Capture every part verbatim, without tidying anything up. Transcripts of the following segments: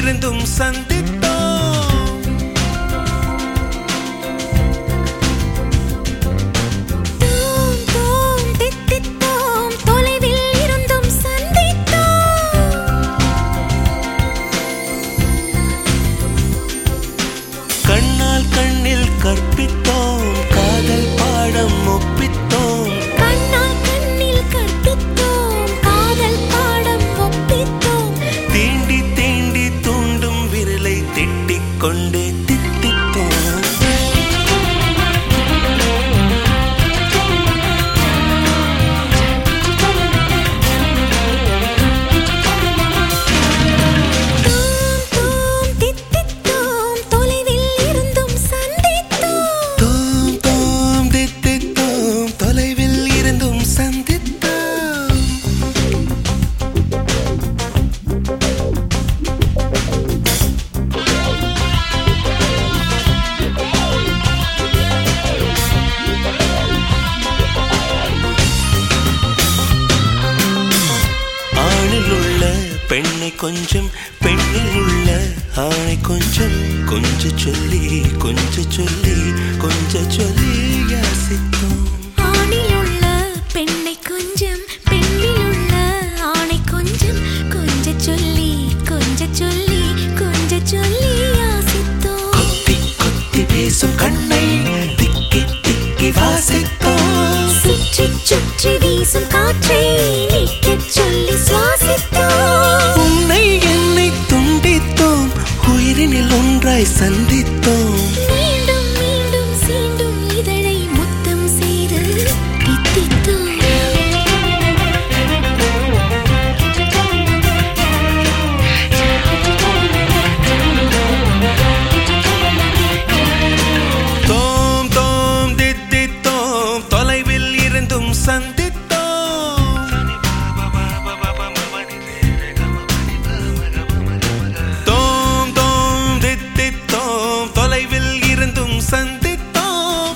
இருந்தும் சந்தித்தோம். தோம் தோம் தித்தித்தோம் தொலைவில் இருந்தும் சந்தித்தோம். கண்ணால் கண்ணில் கற்பித்தோம் காதல் பாடம் ஒப்பித்தோம். கண்ணால் கண்ணில் கற்பித்தோம் காதல் பாடம் ஒப்பித்தோம். தீண்டி தீண்டி தூண்டும் விரலை திட்டிக் கொண்டே தித்தித்தோம். தோம் தோம் தித்தித்தோம் தொலைவில் இருந்தும் சந்தித்தோம். தோம் தோம் தித்தித்தோம் தொலைவில் இருந்தும் சந்தித்தோம். ஆணில் உள்ள பெண்ணை கொஞ்சம் பெண்ணில் உள்ள ஆணை கொஞ்சம் கொஞ்ச சொல்லி கொஞ்ச சொல்லி கொஞ்ச சொல்லி யாசித்தோம். ஆணில் உள்ள பெண்ணை கொஞ்சம் பெண்ணில் உள்ள ஆணை கொஞ்சம் கொஞ்ச சொல்லி கொஞ்ச சொல்லி கொஞ்ச சொல்லி யாசித்தோம். கொத்தி கொத்தி பேசும் கண்ணை திக்கி திக்கி வாசித்தோம். சுற்றி சுற்றி வீசும் காற்றை நிற்கச் சொல்லி சுவாசித்தோம். உன்னை என்னை துண்டித்தோம் உயிரினில் ஒன்றாய் சந்தித்தோம். மீண்டும் மீண்டும் சீண்டும் இதழை முத்தம் செய்து தித்தித்தோம். தோம் தோம் தித்தித்தோம் தொலைவில் இருந்தும் சந்தித்தோம். தோம் தோம் தித்தித்தோம் தொலைவில் இருந்தும் சந்தித்தோம்.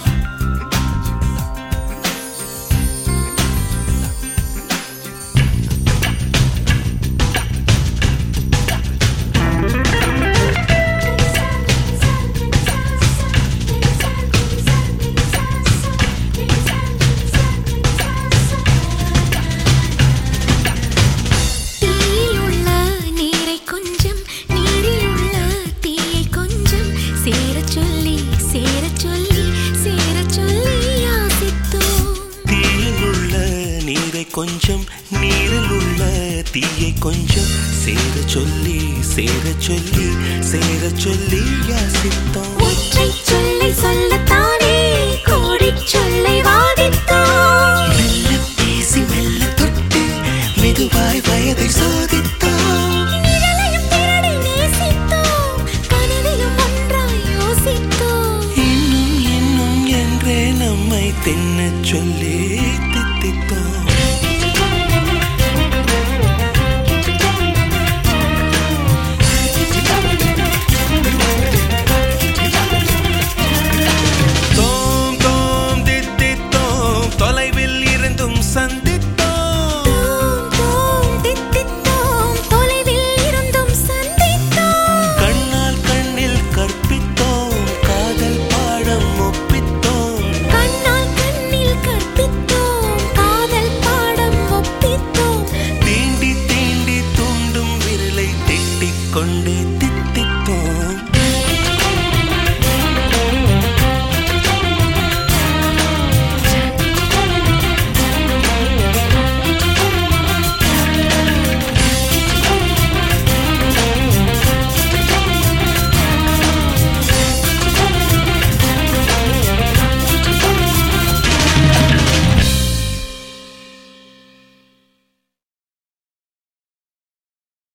தீயில் உள்ள நீரை கொஞ்சம் நீரில் உள்ள தீயை கொஞ்சம் சேரச் சொல்லி சேரச் சொல்லி சேரச் சொல்லி யாசித்தோம். தீயில் உள்ள நீரை கொஞ்சம் நீரில் உள்ள தீயை கொஞ்சம் சேர சொல்லி சேர சொல்லி சேர சொல்லி யாசித்தோம். ஒற்றை சொல்லை சொல்லத்தானே கோடிச் சொல்லை வாதித்தோம். மெல்ல பேசி மெல்ல தொட்டு மெதுவாய் வயதை சோதித்தோம். நிழலையும் திரளை நேசித்தோம். கனவிலும் ஒன்றாய் யோசித்தோம். இன்னும் இன்னும் என்றே நம்மை தின்னச் சொல்லி தித்தித்தோம். தோம் தோம் தித்தித்தோம் தொலைவில் இருந்தும் சந்தித்தோம். தோம் தோம் தித்தித்தோம் தொலைவில் இருந்தும் சந்தித்தோம். கண்ணால் கண்ணில் கற்பித்தோம் காதல் பாடம் ஒப்பித்தோம். கண்ணால் கண்ணில் கற்பித்தோம் காதல் பாடம் ஒப்பித்தோம். தீண்டி தீண்டி தூண்டும் விரலை திட்டிக் கொண்டே